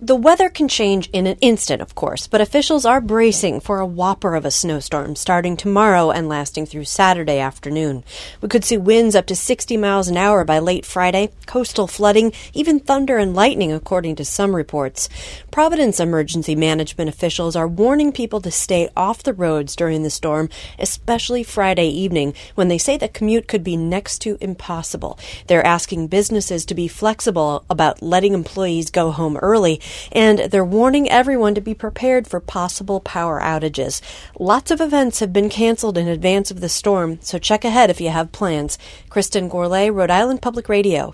The weather can change in an instant, of course, but officials are bracing for a whopper of a snowstorm starting tomorrow and lasting through Saturday afternoon. We could see winds up to 60 miles an hour by late Friday, coastal flooding, even thunder and lightning, according to some reports. Providence emergency management officials are warning people to stay off the roads during the storm, especially Friday evening, when they say the commute could be next to impossible. They're asking businesses to be flexible about letting employees go home early, and they're warning everyone to be prepared for possible power outages. Lots of events have been canceled in advance of the storm, so check ahead if you have plans. Kristen Gourlay, Rhode Island Public Radio.